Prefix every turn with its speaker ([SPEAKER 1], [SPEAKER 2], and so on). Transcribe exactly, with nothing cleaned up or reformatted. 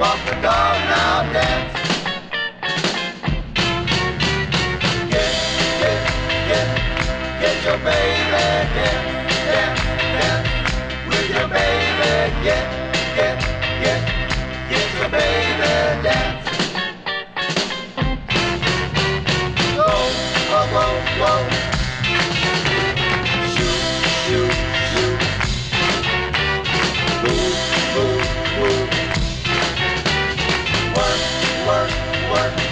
[SPEAKER 1] walk the dog, now dance. Get, get, get, get your baby, dance, dance, dance with your baby. Get, get, get, get your baby, dance. Go, whoa, whoa, whoa. Shoot, shoot, shoot. Move, move, move. Work, work, work.